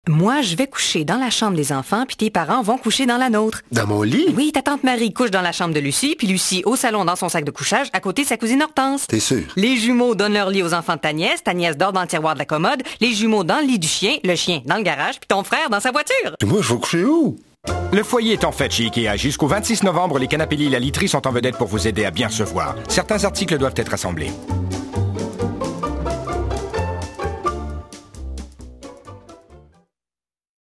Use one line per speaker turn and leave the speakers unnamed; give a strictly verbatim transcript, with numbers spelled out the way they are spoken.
Moi, je vais coucher dans la chambre des enfants, puis tes parents vont coucher dans la nôtre.
Dans mon lit?
Oui, ta tante Marie couche dans la chambre de Lucie, puis Lucie au salon dans son sac de couchage, à côté de sa cousine Hortense.
T'es sûr?
Les jumeaux donnent leur lit aux enfants de ta nièce, ta nièce dort dans le tiroir de la commode, les jumeaux dans le lit du chien, le chien dans le garage, puis ton frère dans sa voiture.
Et moi, je vais coucher où?
Le foyer est en fête chez Ikea. Jusqu'au vingt-six novembre, les canapés lits et la literie sont en vedette pour vous aider à bien se voir. Certains articles doivent être assemblés.